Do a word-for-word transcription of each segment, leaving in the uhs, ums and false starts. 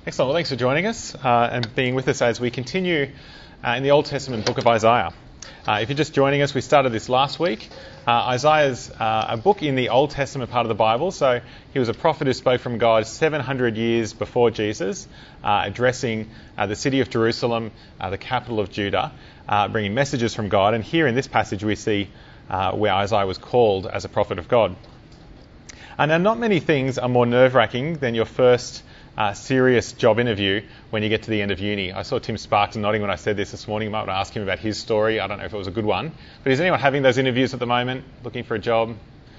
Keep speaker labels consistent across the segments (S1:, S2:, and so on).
S1: Excellent. Well, thanks for joining us uh, and being with us as we continue uh, in the Old Testament book of Isaiah. Uh, if you're just joining us, we started this last week. Uh, Isaiah's uh, a book in the Old Testament part of the Bible, so he was a prophet who spoke from God seven hundred years before Jesus, uh, addressing uh, the city of Jerusalem, uh, the capital of Judah, uh, bringing messages from God. And here in this passage we see uh, where Isaiah was called as a prophet of God. And now, not many things are more nerve-wracking than your first uh, serious job interview when you get to the end of uni. I saw Tim Sparks nodding when I said this this morning. You might want to ask him about his story. I don't know if it was a good one. But is anyone having those interviews at the moment, looking for a job?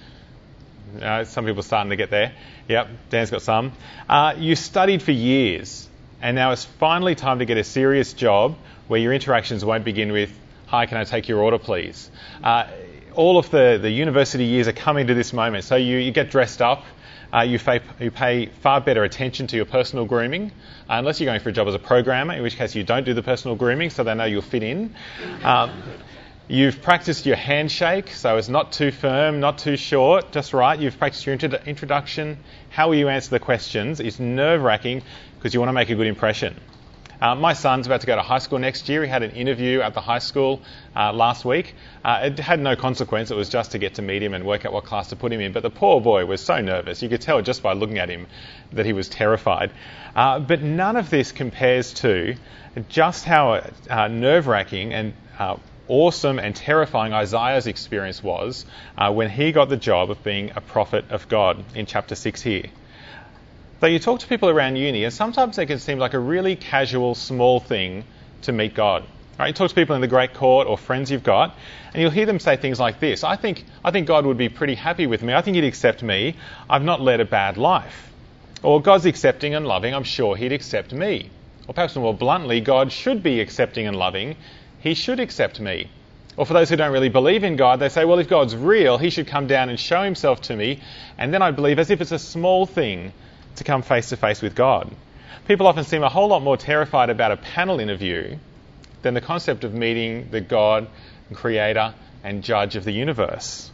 S1: Uh, some people are starting to get there. Yep, Dan's got some. Uh, you studied for years, and now it's finally time to get a serious job where your interactions won't begin with, "Hi, can I take your order, please?" Uh, all of the, the university years are coming to this moment. So you, you get dressed up. Uh, you, pay, you pay far better attention to your personal grooming, uh, unless you're going for a job as a programmer, in which case you don't do the personal grooming so they know you'll fit in. Um, you've practiced your handshake, so it's not too firm, not too short, just right. You've practiced your intro- introduction. How will you answer the questions? It's nerve-wracking because you want to make a good impression. Uh, my son's about to go to high school next year. He had an interview at the high school uh, last week. Uh, it had no consequence. It was just to get to meet him and work out what class to put him in. But the poor boy was so nervous. You could tell just by looking at him that he was terrified. Uh, but none of this compares to just how uh, nerve-wracking and uh, awesome and terrifying Isaiah's experience was uh, when he got the job of being a prophet of God in chapter six here. So you talk to people around uni, and sometimes it can seem like a really casual, small thing to meet God. Right? You talk to people in the Great Court or friends you've got, and you'll hear them say things like this: I think, I think God would be pretty happy with me. I think he'd accept me. I've not led a bad life. Or God's accepting and loving. I'm sure he'd accept me. Or perhaps more bluntly, God should be accepting and loving. He should accept me. Or for those who don't really believe in God, they say, well, if God's real, he should come down and show himself to me, and then I believe, as if it's a small thing, to come face to face with God. People often seem a whole lot more terrified about a panel interview than the concept of meeting the God and creator and judge of the universe.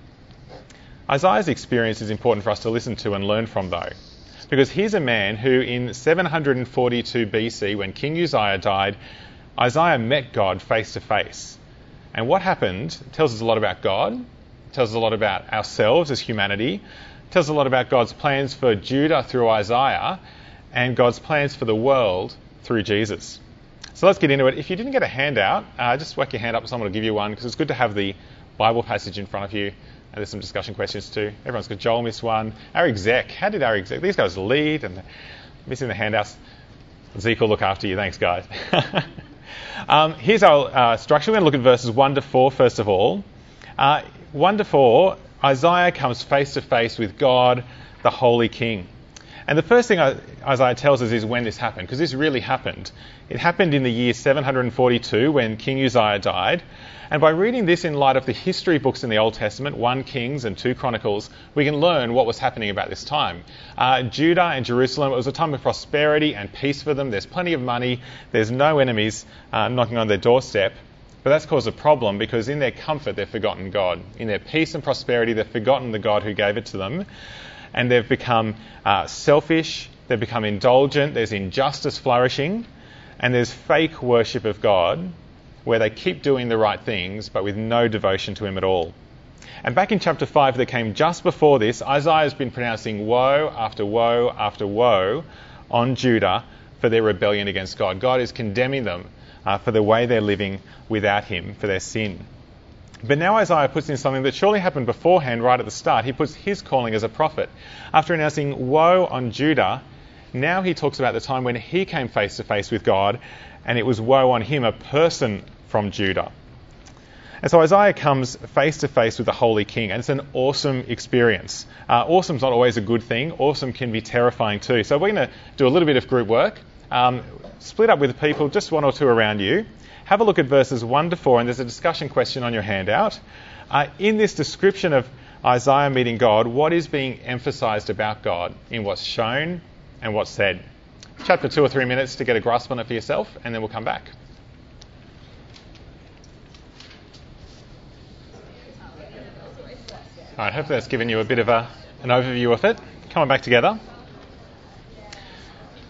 S1: Isaiah's experience is important for us to listen to and learn from, though, because here's a man who in seven hundred forty-two B C, when King Uzziah died, Isaiah met God face to face. And what happened tells us a lot about God, tells us a lot about ourselves as humanity, tells a lot about God's plans for Judah through Isaiah and God's plans for the world through Jesus. So let's get into it. If you didn't get a handout, uh, just whack your hand up and someone will give you one, because it's good to have the Bible passage in front of you. And there's some discussion questions too. Everyone's got Joel missed one. Our exec, how did our exec, these guys lead and missing the handouts. Zeke will look after you. Thanks, guys. um, here's our uh, structure. We're going to look at verses one to four first of all. Uh, one to four, Isaiah comes face to face with God, the Holy King. And the first thing Isaiah tells us is when this happened, because this really happened. It happened in the year seven hundred forty-two when King Uzziah died. And by reading this in light of the history books in the Old Testament, one Kings and two Chronicles, we can learn what was happening about this time. Uh, Judah and Jerusalem, it was a time of prosperity and peace for them. There's plenty of money. There's no enemies uh, knocking on their doorstep. But that's caused a problem because in their comfort, they've forgotten God. In their peace and prosperity, they've forgotten the God who gave it to them. And they've become uh, selfish. They've become indulgent. There's injustice flourishing. And there's fake worship of God where they keep doing the right things but with no devotion to him at all. And back in chapter five that came just before this, Isaiah has been pronouncing woe after woe after woe on Judah for their rebellion against God. God is condemning them Uh, for the way they're living without him, for their sin. But now Isaiah puts in something that surely happened beforehand right at the start. He puts his calling as a prophet. After announcing woe on Judah, now he talks about the time when he came face to face with God, and it was woe on him, a person from Judah. And so Isaiah comes face to face with the Holy King, and it's an awesome experience. Uh, awesome's not always a good thing. Awesome can be terrifying too. So we're going to do a little bit of group work. Um, split up with people, just one or two around you. Have a look at verses one to four, and there's a discussion question on your handout. Uh, in this description of Isaiah meeting God, what is being emphasised about God in what's shown and what's said? Chat for two or three minutes to get a grasp on it for yourself, and then we'll come back. All right, hopefully that's given you a bit of a, an overview of it. Come on back together.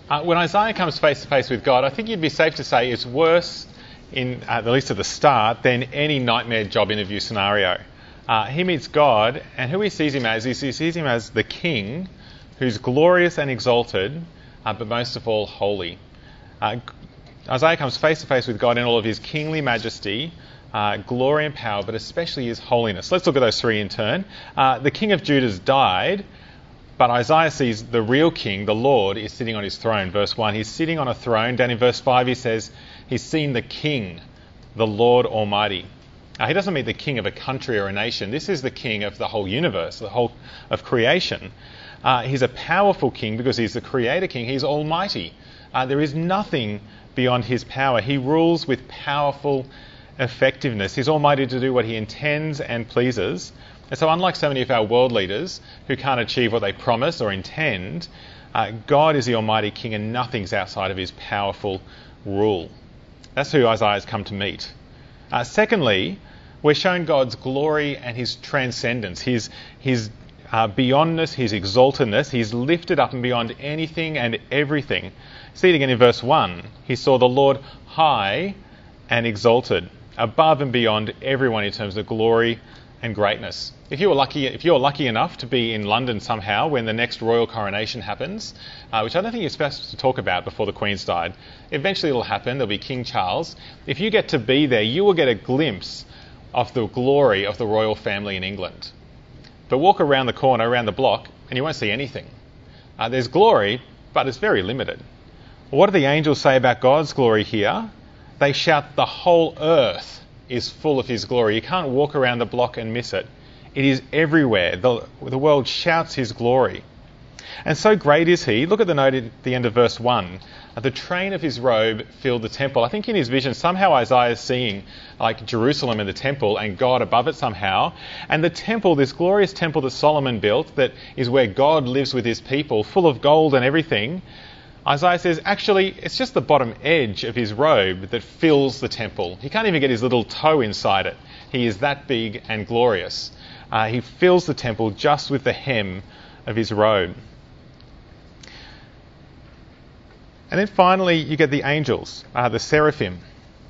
S1: Uh, when Isaiah comes face to face with God, I think you'd be safe to say it's worse, in at least at the start, than any nightmare job interview scenario. Uh, he meets God, and who he sees him as is he sees him as the King, who's glorious and exalted, uh, but most of all holy. Uh, Isaiah comes face to face with God in all of his kingly majesty, uh, glory and power, but especially his holiness. Let's look at those three in turn. Uh, the King of Judah's died, but Isaiah sees the real King, the Lord, is sitting on his throne. Verse one, he's sitting on a throne. Down in verse five he says he's seen the King, the Lord Almighty. Now, he doesn't mean the king of a country or a nation. This is the king of the whole universe, the whole of creation. Uh, he's a powerful king because he's the creator king. He's almighty. Uh, there is nothing beyond his power. He rules with powerful effectiveness. He's almighty to do what he intends and pleases. And so unlike so many of our world leaders who can't achieve what they promise or intend, uh, God is the almighty king and nothing's outside of his powerful rule. That's who Isaiah has come to meet. Uh, secondly, we're shown God's glory and his transcendence, his, his uh, beyondness, his exaltedness. He's lifted up and beyond anything and everything. See it again in verse one. He saw the Lord high and exalted, above and beyond everyone in terms of glory and greatness. If you were lucky, if you're lucky enough to be in London somehow when the next royal coronation happens, uh, which I don't think you're supposed to talk about before the Queen's died, eventually it'll happen. There'll be King Charles. If you get to be there, you will get a glimpse of the glory of the royal family in England. But walk around the corner, around the block, and you won't see anything. Uh, there's glory, but it's very limited. What do the angels say about God's glory here? They shout, the whole earth is full of his glory. You can't walk around the block and miss it. It is everywhere. The, the world shouts his glory. And so great is he. Look at the note at the end of verse one. The train of his robe filled the temple. I think in his vision, somehow Isaiah is seeing like Jerusalem and the temple and God above it somehow. And the temple, this glorious temple that Solomon built, that is where God lives with his people, full of gold and everything, Isaiah says, actually, it's just the bottom edge of his robe that fills the temple. He can't even get his little toe inside it. He is that big and glorious. Uh, he fills the temple just with the hem of his robe. And then finally, you get the angels, uh, the seraphim.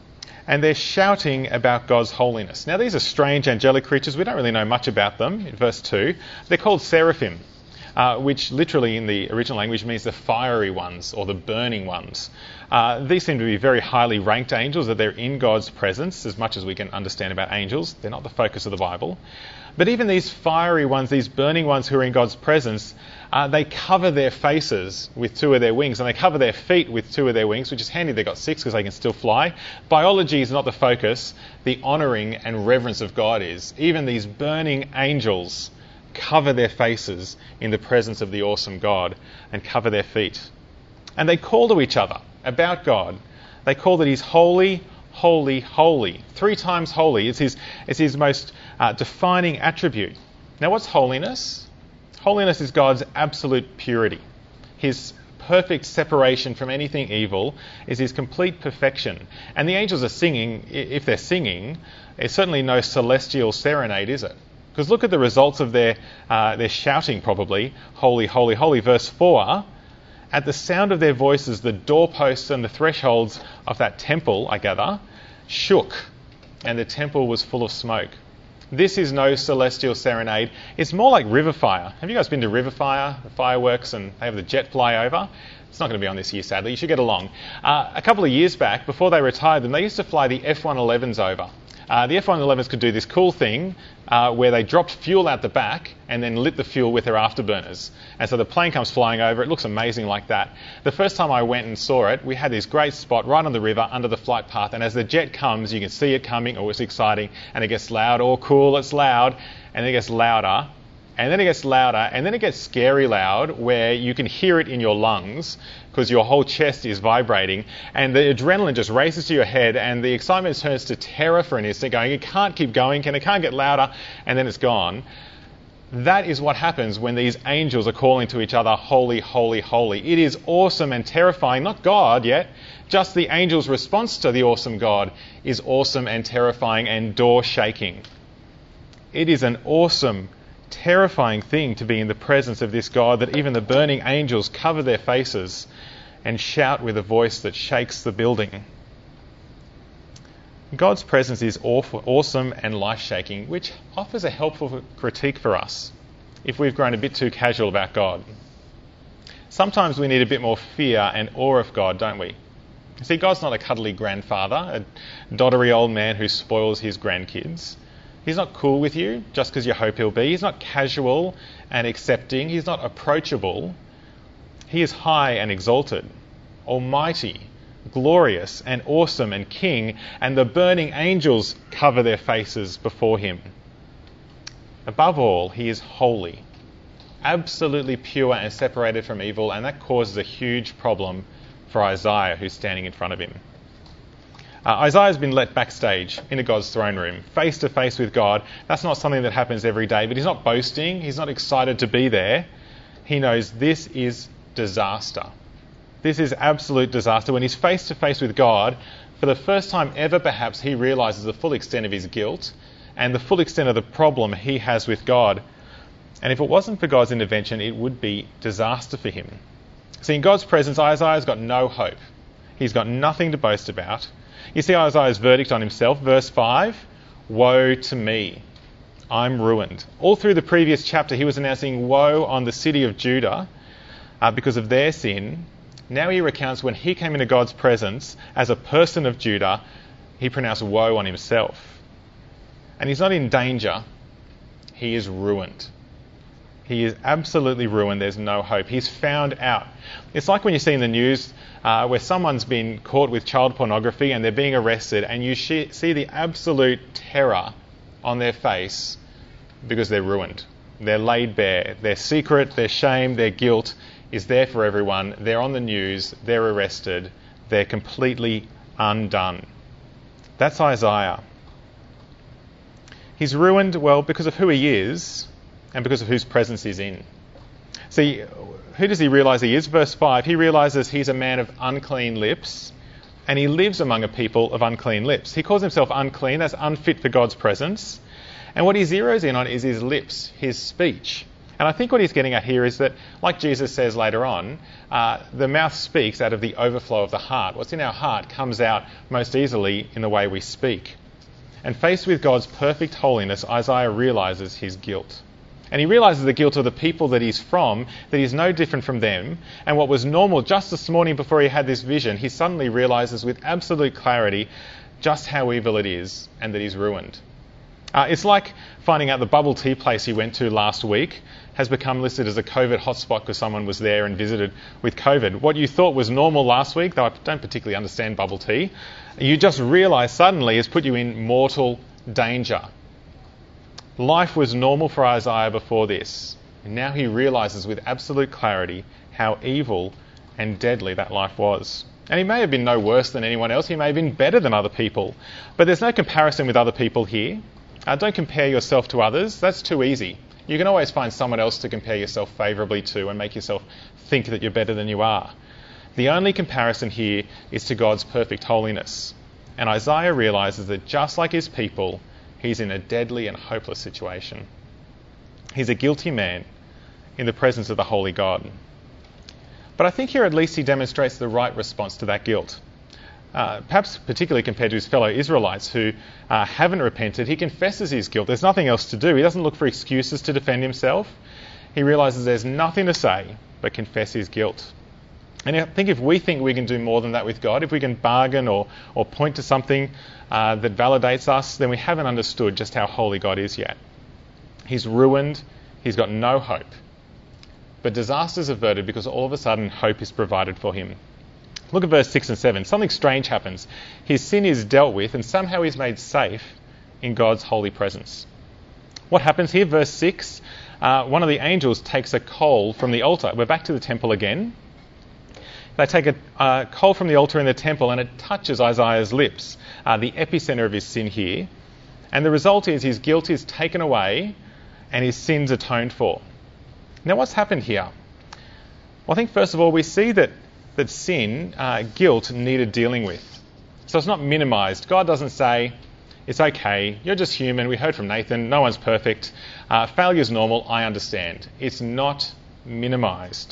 S1: And they're shouting about God's holiness. Now, these are strange angelic creatures. We don't really know much about them in verse two. They're called seraphim. Uh, which literally in the original language means the fiery ones or the burning ones. Uh, these seem to be very highly ranked angels, that they're in God's presence, as much as we can understand about angels. They're not the focus of the Bible. But even these fiery ones, these burning ones who are in God's presence, uh, they cover their faces with two of their wings, and they cover their feet with two of their wings, which is handy they've got six because they can still fly. Biology is not the focus. The honouring and reverence of God is. Even these burning angels cover their faces in the presence of the awesome God and cover their feet. And they call to each other about God. They call that he's holy, holy, holy. Three times holy. It's his, it's his most uh, defining attribute. Now, what's holiness? Holiness is God's absolute purity. His perfect separation from anything evil is his complete perfection. And the angels are singing, if they're singing, it's certainly no celestial serenade, is it? Because look at the results of their uh, their shouting, probably. Holy, holy, holy. Verse four, at the sound of their voices, the doorposts and the thresholds of that temple, I gather, shook, and the temple was full of smoke. This is no celestial serenade. It's more like river fire. Have you guys been to river fire, the fireworks, and they have the jet fly over? It's not going to be on this year, sadly. You should get along. Uh, a couple of years back, before they retired them, they used to fly the F one elevens over. Uh, the F one elevens could do this cool thing uh, where they dropped fuel out the back and then lit the fuel with their afterburners. And so the plane comes flying over. It looks amazing like that. The first time I went and saw it, we had this great spot right on the river under the flight path. And as the jet comes, you can see it coming. Oh, it's exciting. And it gets loud. Oh, cool, it's loud. And then it gets louder. And then it gets louder. And then it gets scary loud where you can hear it in your lungs because your whole chest is vibrating. And the adrenaline just races to your head. And the excitement turns to terror for an instant, going, it can't keep going. Can it can't get louder. And then it's gone. That is what happens when these angels are calling to each other, holy, holy, holy. It is awesome and terrifying. Not God yet. Just the angels' response to the awesome God is awesome and terrifying and door-shaking. It is an awesome, terrifying thing to be in the presence of this God that even the burning angels cover their faces and shout with a voice that shakes the building. God's presence is awful, awesome and life-shaking, which offers a helpful critique for us if we've grown a bit too casual about God. Sometimes we need a bit more fear and awe of God, don't we? See, God's not a cuddly grandfather, a doddery old man who spoils his grandkids. He's not cool with you just because you hope he'll be. He's not casual and accepting. He's not approachable. He is high and exalted, almighty, glorious and awesome and king, and the burning angels cover their faces before him. Above all, he is holy, absolutely pure and separated from evil, and that causes a huge problem for Isaiah, who's standing in front of him. Uh, Isaiah's been let backstage into God's throne room, face to face with God. That's not something that happens every day, but he's not boasting. He's not excited to be there. He knows this is disaster. This is absolute disaster. When he's face to face with God, for the first time ever perhaps, he realises the full extent of his guilt and the full extent of the problem he has with God. And if it wasn't for God's intervention, it would be disaster for him. See, in God's presence, Isaiah's got no hope. He's got nothing to boast about. You see Isaiah's verdict on himself, verse five, woe to me, I'm ruined. All through the previous chapter, he was announcing woe on the city of Judah uh, because of their sin. Now he recounts when he came into God's presence as a person of Judah, he pronounced woe on himself. And he's not in danger, he is ruined. He is absolutely ruined. There's no hope. He's found out. It's like when you see in the news uh, where someone's been caught with child pornography and they're being arrested, and you sh- see the absolute terror on their face because they're ruined. They're laid bare. Their secret, their shame, their guilt is there for everyone. They're on the news. They're arrested. They're completely undone. That's Isaiah. He's ruined, well, because of who he is and because of whose presence he's in. See, who does he realise he is? Verse five, he realises he's a man of unclean lips and he lives among a people of unclean lips. He calls himself unclean. That's unfit for God's presence. And what he zeroes in on is his lips, his speech. And I think what he's getting at here is that, like Jesus says later on, uh, the mouth speaks out of the overflow of the heart. What's in our heart comes out most easily in the way we speak. And faced with God's perfect holiness, Isaiah realises his guilt. And he realises the guilt of the people that he's from, that he's no different from them. And what was normal just this morning before he had this vision, he suddenly realises with absolute clarity just how evil it is and that he's ruined. Uh, it's like finding out the bubble tea place he went to last week has become listed as a COVID hotspot because someone was there and visited with COVID. What you thought was normal last week, though I don't particularly understand bubble tea, you just realise suddenly has put you in mortal danger. Life was normal for Isaiah before this, and now he realises with absolute clarity how evil and deadly that life was. And he may have been no worse than anyone else, he may have been better than other people, but there's no comparison with other people here. Uh, don't compare yourself to others, that's too easy. You can always find someone else to compare yourself favourably to and make yourself think that you're better than you are. The only comparison here is to God's perfect holiness. And Isaiah realises that just like his people, he's in a deadly and hopeless situation. He's a guilty man in the presence of the holy God. But I think here at least he demonstrates the right response to that guilt. Uh, perhaps particularly compared to his fellow Israelites who uh, haven't repented, he confesses his guilt. There's nothing else to do. He doesn't look for excuses to defend himself. He realises there's nothing to say but confess his guilt. And I think if we think we can do more than that with God, if we can bargain or, or point to something uh, that validates us, then we haven't understood just how holy God is yet. He's ruined. He's got no hope. But disaster is averted because all of a sudden hope is provided for him. Look at verse six and seven. Something strange happens. His sin is dealt with and somehow he's made safe in God's holy presence. What happens here? Verse six, uh, one of the angels takes a coal from the altar. We're back to the temple again. They take a uh, coal from the altar in the temple and it touches Isaiah's lips, uh, the epicenter of his sin here. And the result is his guilt is taken away and his sins atoned for. Now what's happened here? Well, I think first of all we see that that sin, uh, guilt, needed dealing with. So it's not minimised. God doesn't say, it's okay, you're just human, we heard from Nathan, no one's perfect, uh, failure's normal, I understand. It's not minimised.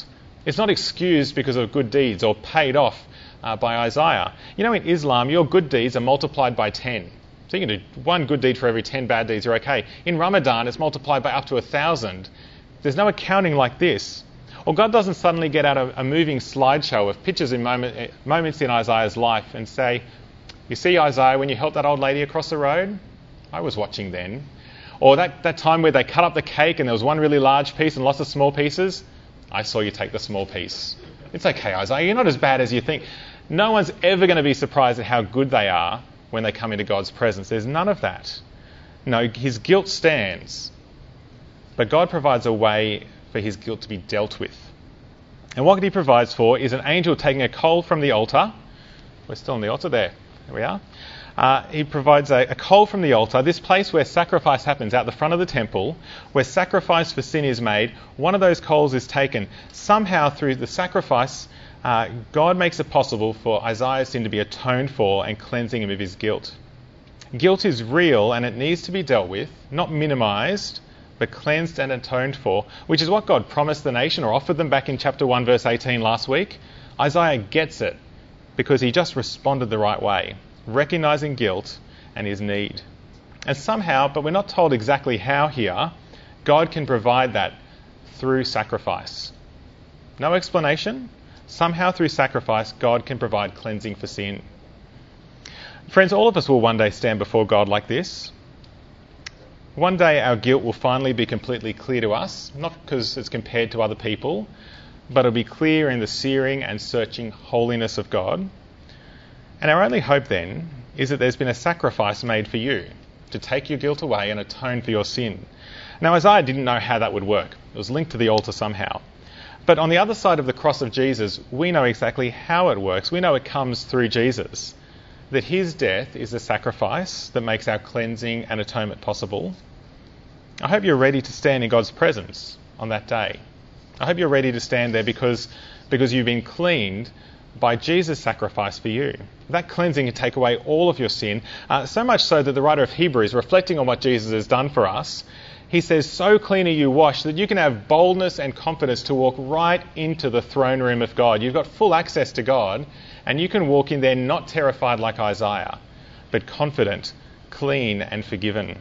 S1: It's not excused because of good deeds or paid off uh, by Isaiah. You know, in Islam, your good deeds are multiplied by ten. So you can do one good deed for every ten bad deeds, you're okay. In Ramadan, it's multiplied by up to a thousand. There's no accounting like this. Or God doesn't suddenly get out a, a moving slideshow of pictures in moment, moments in Isaiah's life and say, you see, Isaiah, when you helped that old lady across the road? I was watching then. Or that, that time where they cut up the cake and there was one really large piece and lots of small pieces? I saw you take the small piece. It's okay, Isaiah, you're not as bad as you think. No one's ever going to be surprised at how good they are when they come into God's presence. There's none of that. No, his guilt stands. But God provides a way for his guilt to be dealt with. And what he provides for is an angel taking a coal from the altar. We're still on the altar there. There we are. Uh, he provides a, a coal from the altar, this place where sacrifice happens out the front of the temple, where sacrifice for sin is made. One of those coals is taken. Somehow through the sacrifice, uh, God makes it possible for Isaiah's sin to be atoned for and cleansing him of his guilt. Guilt is real and it needs to be dealt with, not minimised, but cleansed and atoned for, which is what God promised the nation or offered them back in chapter one, verse eighteen last week. Isaiah gets it because he just responded the right way, recognising guilt and his need. And somehow, but we're not told exactly how here, God can provide that through sacrifice. No explanation. Somehow through sacrifice, God can provide cleansing for sin. Friends, all of us will one day stand before God like this. One day our guilt will finally be completely clear to us, not because it's compared to other people, but it'll be clear in the searing and searching holiness of God. And our only hope then is that there's been a sacrifice made for you to take your guilt away and atone for your sin. Now, Isaiah didn't know how that would work. It was linked to the altar somehow. But on the other side of the cross of Jesus, we know exactly how it works. We know it comes through Jesus, that his death is a sacrifice that makes our cleansing and atonement possible. I hope you're ready to stand in God's presence on that day. I hope you're ready to stand there because, because you've been cleaned by Jesus' sacrifice for you. That cleansing can take away all of your sin, uh, so much so that the writer of Hebrews, reflecting on what Jesus has done for us, he says, so clean are you washed that you can have boldness and confidence to walk right into the throne room of God. You've got full access to God, and you can walk in there not terrified like Isaiah, but confident, clean and forgiven.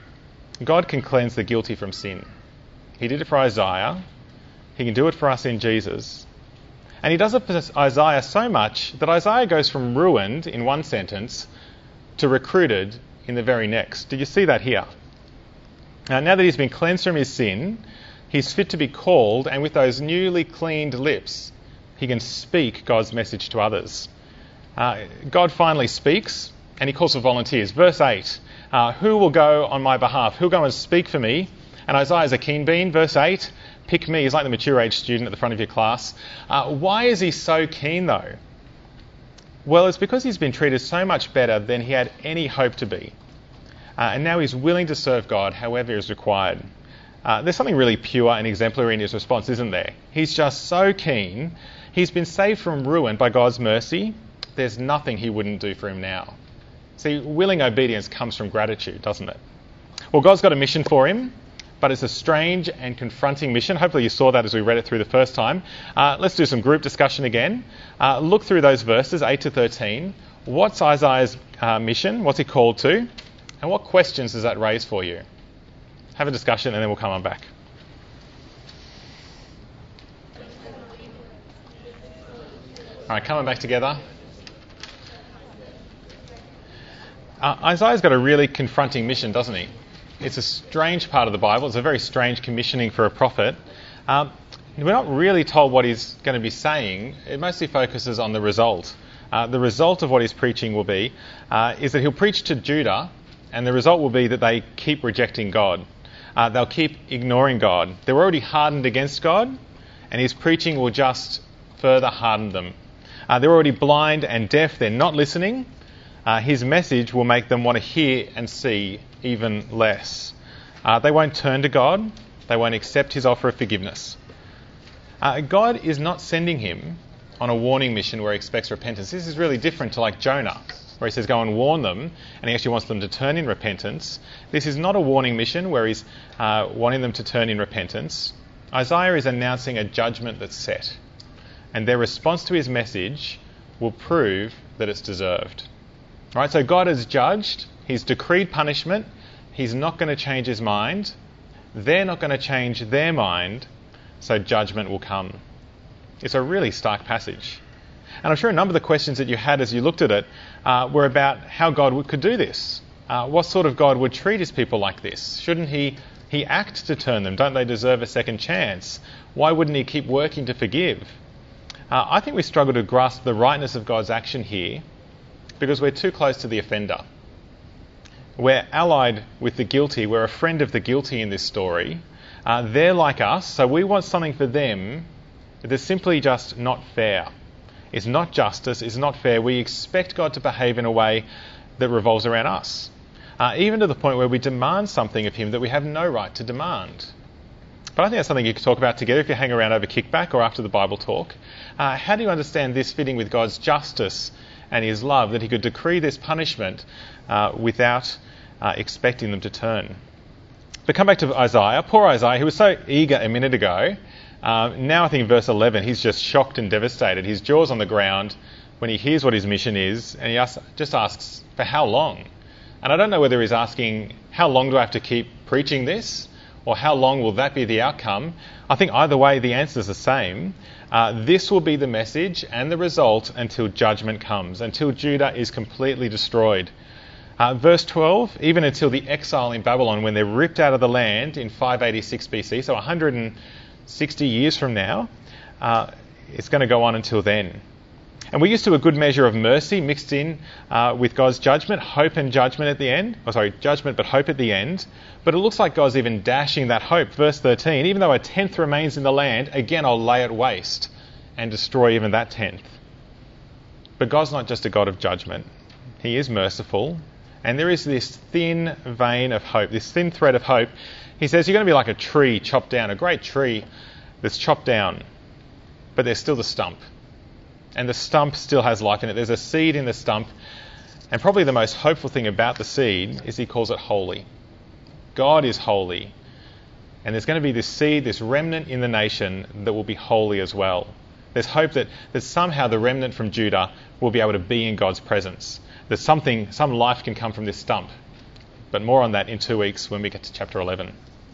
S1: God can cleanse the guilty from sin. He did it for Isaiah. He can do it for us in Jesus. And he does it for Isaiah so much that Isaiah goes from ruined in one sentence to recruited in the very next. Did you see that here? Now, now that he's been cleansed from his sin, he's fit to be called, and with those newly cleaned lips, he can speak God's message to others. Uh, God finally speaks, and he calls for volunteers. Verse eight, uh, who will go on my behalf? Who'll go and speak for me? And Isaiah's a keen bean. Verse eight, pick me. He's like the mature age student at the front of your class. Uh, why is he so keen, though? Well, it's because he's been treated so much better than he had any hope to be. Uh, and now he's willing to serve God however is required. Uh, there's something really pure and exemplary in his response, isn't there? He's just so keen. He's been saved from ruin by God's mercy. There's nothing he wouldn't do for him now. See, willing obedience comes from gratitude, doesn't it? Well, God's got a mission for him, but it's a strange and confronting mission. Hopefully you saw that as we read it through the first time. Uh, let's do some group discussion again. Uh, look through those verses, eight to thirteen. What's Isaiah's uh, mission? What's he called to? And what questions does that raise for you? Have a discussion and then we'll come on back. All right, coming back together. Uh, Isaiah's got a really confronting mission, doesn't he? It's a strange part of the Bible. It's a very strange commissioning for a prophet. Um, we're not really told what he's going to be saying. It mostly focuses on the result. Uh, the result of what he's preaching will be uh, is that he'll preach to Judah, and the result will be that they keep rejecting God. Uh, they'll keep ignoring God. They're already hardened against God, and his preaching will just further harden them. Uh, they're already blind and deaf. They're not listening. Uh, his message will make them want to hear and see even less. Uh, they won't turn to God. They won't accept his offer of forgiveness. Uh, God is not sending him on a warning mission where he expects repentance. This is really different to like Jonah, where he says go and warn them, and he actually wants them to turn in repentance. This is not a warning mission where he's uh, wanting them to turn in repentance. Isaiah is announcing a judgment that's set. and their response to his message will prove that it's deserved. All right, so God has judged, he's decreed punishment, he's not going to change his mind, they're not going to change their mind, so judgment will come. It's a really stark passage. And I'm sure a number of the questions that you had as you looked at it uh, were about how God would, could do this. Uh, what sort of God would treat his people like this? Shouldn't he, he act to turn them? Don't they deserve a second chance? Why wouldn't he keep working to forgive? Uh, I think we struggle to grasp the rightness of God's action here because we're too close to the offender. We're allied with the guilty. We're a friend of the guilty in this story. Uh, they're like us, so we want something for them that is simply just not fair. It's not justice, it's not fair. We expect God to behave in a way that revolves around us. Uh, even to the point where we demand something of him that we have no right to demand. But I think that's something you could talk about together if you hang around over kickback or after the Bible talk. Uh, how do you understand this fitting with God's justice and his love, that he could decree this punishment uh, without uh, expecting them to turn? But come back to Isaiah. Poor Isaiah, who was so eager a minute ago. Uh, now I think in verse eleven, he's just shocked and devastated. His jaw's on the ground when he hears what his mission is, and he asks, just asks, for how long? And I don't know whether he's asking, how long do I have to keep preaching this? Or how long will that be the outcome? I think either way the answer is the same. Uh, this will be the message and the result until judgment comes, until Judah is completely destroyed. Uh, verse twelve, even until the exile in Babylon, when they're ripped out of the land in five eighty-six B C, so one hundred sixty years from now, uh, it's going to go on until then. And we're used to a good measure of mercy mixed in uh, with God's judgment, hope and judgment at the end. Oh, sorry, judgment but hope at the end. But it looks like God's even dashing that hope. Verse thirteen, even though a tenth remains in the land, again I'll lay it waste and destroy even that tenth. But God's not just a God of judgment. He is merciful. And there is this thin vein of hope, this thin thread of hope. He says you're going to be like a tree chopped down, a great tree that's chopped down, but there's still the stump. And the stump still has life in it. There's a seed in the stump. And probably the most hopeful thing about the seed is he calls it holy. God is holy. And there's going to be this seed, this remnant in the nation that will be holy as well. There's hope that, that somehow the remnant from Judah will be able to be in God's presence. That something, some life can come from this stump. But more on that in two weeks when we get to chapter eleven.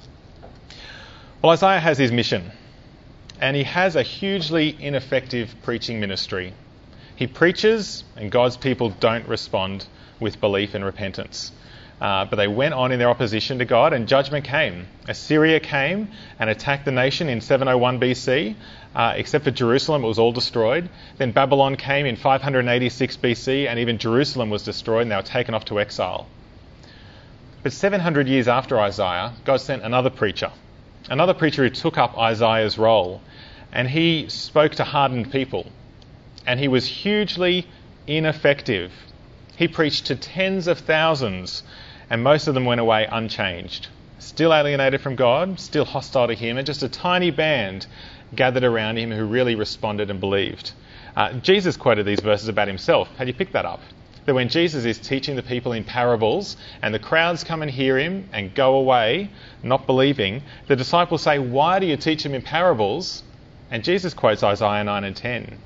S1: Well, Isaiah has his mission. And he has a hugely ineffective preaching ministry. He preaches, and God's people don't respond with belief and repentance. Uh, but they went on in their opposition to God, and judgment came. Assyria came and attacked the nation in seven oh one B C. Uh, except for Jerusalem, it was all destroyed. Then Babylon came in five eighty-six B C, and even Jerusalem was destroyed, and they were taken off to exile. But seven hundred years after Isaiah, God sent another preacher. Another preacher who took up Isaiah's role. And he spoke to hardened people. And he was hugely ineffective. He preached to tens of thousands, and most of them went away unchanged. Still alienated from God, still hostile to him, and just a tiny band gathered around him who really responded and believed. Uh, Jesus quoted these verses about himself. Had you picked that up? That when Jesus is teaching the people in parables and the crowds come and hear him and go away not believing, the disciples say, why do you teach him in parables? And Jesus quotes Isaiah nine and ten.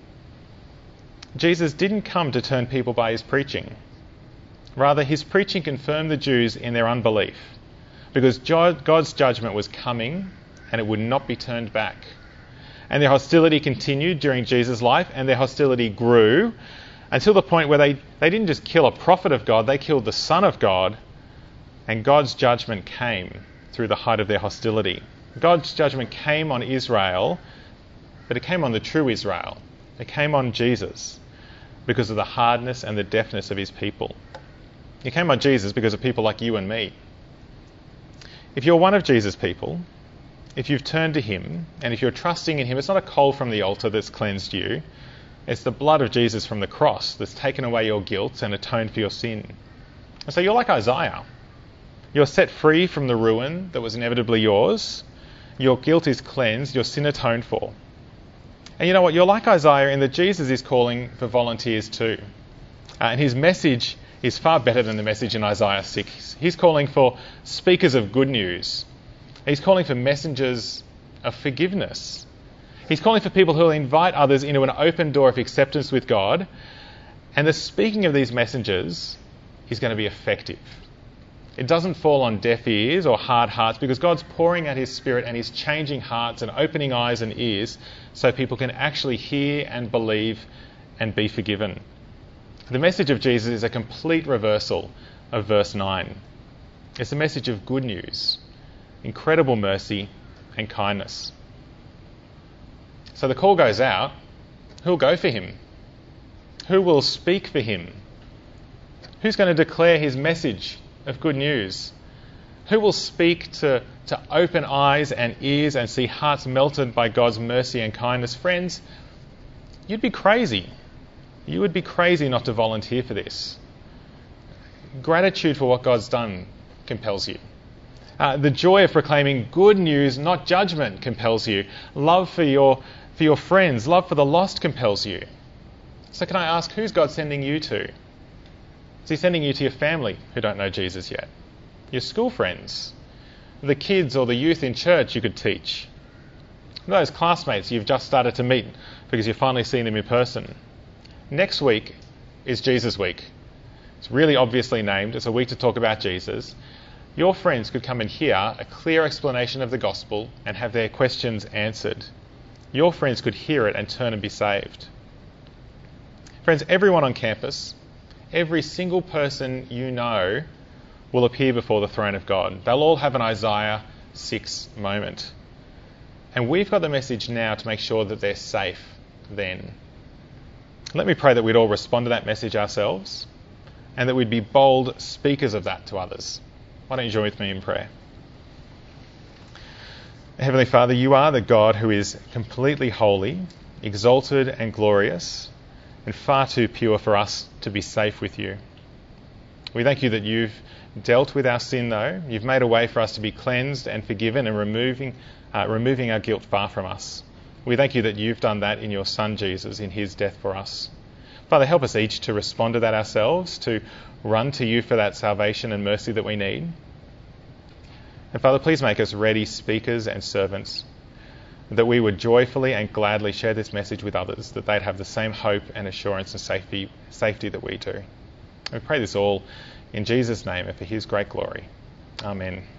S1: Jesus didn't come to turn people by his preaching. Rather, his preaching confirmed the Jews in their unbelief, because God's judgment was coming and it would not be turned back. And their hostility continued during Jesus' life, and their hostility grew until the point where they, they didn't just kill a prophet of God, they killed the Son of God, and God's judgment came through the height of their hostility. God's judgment came on Israel, but it came on the true Israel. It came on Jesus because of the hardness and the deafness of his people. It came on Jesus because of people like you and me. If you're one of Jesus' people, if you've turned to him, and if you're trusting in him, it's not a coal from the altar that's cleansed you. It's the blood of Jesus from the cross that's taken away your guilt and atoned for your sin. And so you're like Isaiah. You're set free from the ruin that was inevitably yours. Your guilt is cleansed, your sin atoned for. And you know what? You're like Isaiah in that Jesus is calling for volunteers too. Uh, and his message is far better than the message in Isaiah six. He's calling for speakers of good news. He's calling for messengers of forgiveness. He's calling for people who will invite others into an open door of acceptance with God. And the speaking of these messengers is going to be effective. It doesn't fall on deaf ears or hard hearts, because God's pouring out his Spirit and he's changing hearts and opening eyes and ears so people can actually hear and believe and be forgiven. The message of Jesus is a complete reversal of verse nine. It's a message of good news, incredible mercy and kindness. So the call goes out. Who'll go for him? Who will speak for him? Who's going to declare his message of good news? Who will speak to, to open eyes and ears and see hearts melted by God's mercy and kindness? Friends, you'd be crazy. You would be crazy not to volunteer for this. Gratitude for what God's done compels you. Uh, the joy of proclaiming good news, not judgment, compels you. Love for your, for your friends, love for the lost compels you. So can I ask, who's God sending you to? Is he sending you to your family who don't know Jesus yet? Your school friends? The kids or the youth in church you could teach? Those classmates you've just started to meet because you've finally seen them in person? Next week is Jesus Week. It's really obviously named. It's a week to talk about Jesus. Your friends could come and hear a clear explanation of the gospel and have their questions answered. Your friends could hear it and turn and be saved. Friends, everyone on campus, every single person you know will appear before the throne of God. They'll all have an Isaiah six moment. And we've got the message now to make sure that they're safe then. Let me pray that we'd all respond to that message ourselves and that we'd be bold speakers of that to others. Why don't you join with me in prayer? Heavenly Father, you are the God who is completely holy, exalted and glorious, and far too pure for us to be safe with you. We thank you that you've dealt with our sin, though. You've made a way for us to be cleansed and forgiven and removing, uh, removing our guilt far from us. We thank you that you've done that in your Son Jesus, in his death for us. Father, help us each to respond to that ourselves, to run to you for that salvation and mercy that we need. And Father, please make us ready speakers and servants, that we would joyfully and gladly share this message with others, that they'd have the same hope and assurance and safety, safety that we do. We pray this all in Jesus' name and for his great glory. Amen.